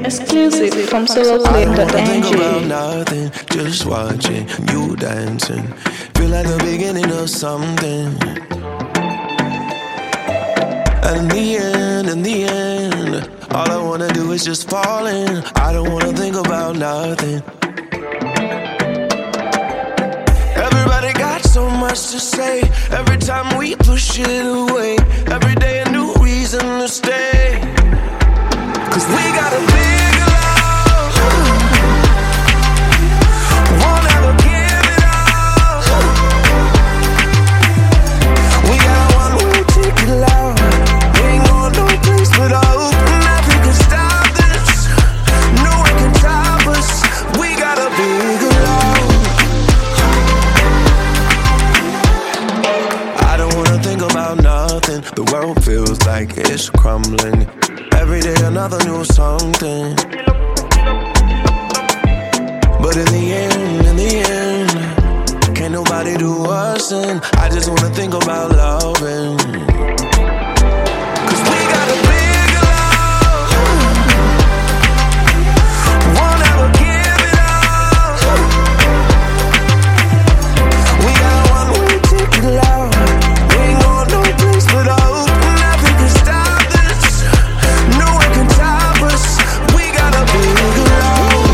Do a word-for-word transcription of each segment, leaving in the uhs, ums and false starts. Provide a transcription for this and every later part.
Exclusive from solo I clip don't dot wanna n think g. about nothing, just watching you dancing. Feel like the beginning of something. And in the end, in the end, all I wanna do is just fall in. I don't wanna think about nothing. Everybody got so much to say. Every time we push it away, every day a new reason to stay. Cause we got a big love, won't ever give it up. We got one way ticket love, we ain't going no place but up. Nothing can stop this, no one can top us. We got a big love. I don't wanna think about nothing. The world feels like it's crumbling. Every day another new something. But in the end, in the end, can't nobody do us in. I just wanna think about loving. Cause we got a big love, won't ever give it up. We got one way ticket love, we ain't going no place but up. Nothing can stop this, no one can top us. We got a big love.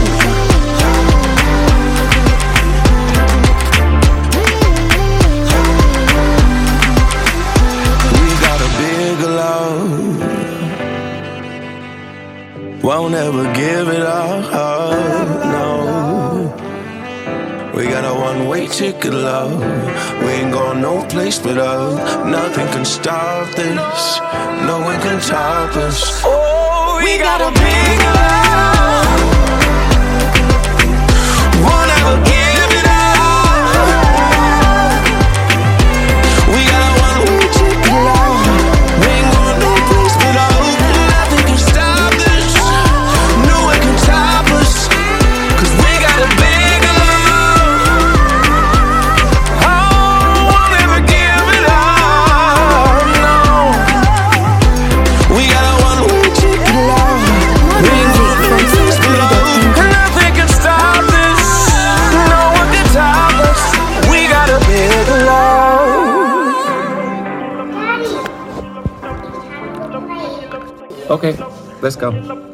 We got a big love, won't ever give it up, no. We got a one-way ticket, love. We ain't going no place but up. Nothing can stop this, no one can top us. Oh, we got a big love, won't ever give it up. We got a one-way ticket, love. We ain't going no place but up. Nothing can stop this, no one can top us. Cause we got a big love, oh, won't ever give it up, no. We got a one-way ticket, love. We ain't going no place but up. Nothing can stop this, no one can top us. We got a big love. Okay, let's go.